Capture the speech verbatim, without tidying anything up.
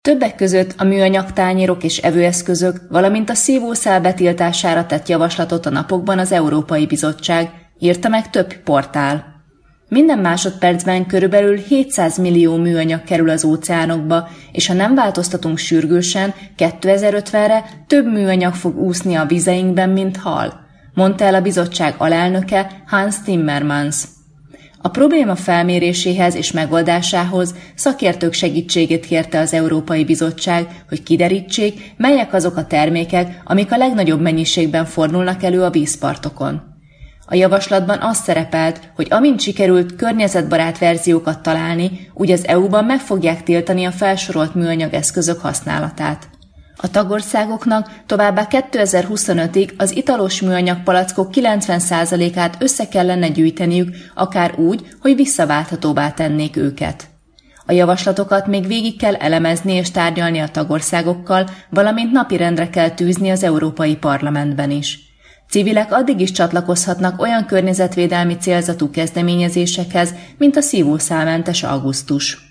Többek között a műanyag tányérok és evőeszközök, valamint a szívószál betiltására tett javaslatot a napokban az Európai Bizottság, írta meg több portál. Minden másodpercben körülbelül hétszáz millió műanyag kerül az óceánokba, és ha nem változtatunk sürgősen, kétezer-ötvenre több műanyag fog úszni a vizeinkben, mint hal, mondta el a bizottság alelnöke Hans Timmermans. A probléma felméréséhez és megoldásához szakértők segítségét kérte az Európai Bizottság, hogy kiderítsék, melyek azok a termékek, amik a legnagyobb mennyiségben fordulnak elő a vízpartokon. A javaslatban az szerepelt, hogy amint sikerült környezetbarát verziókat találni, úgy az é u-ban meg fogják tiltani a felsorolt műanyag eszközök használatát. A tagországoknak továbbá kétezer-huszonötig az italos műanyag palackok kilencven százalékát össze kellene gyűjteniük, akár úgy, hogy visszaválthatóvá tennék őket. A javaslatokat még végig kell elemezni és tárgyalni a tagországokkal, valamint napirendre kell tűzni az Európai Parlamentben is. Civilek addig is csatlakozhatnak olyan környezetvédelmi célzatú kezdeményezésekhez, mint a szívószálmentes augusztus.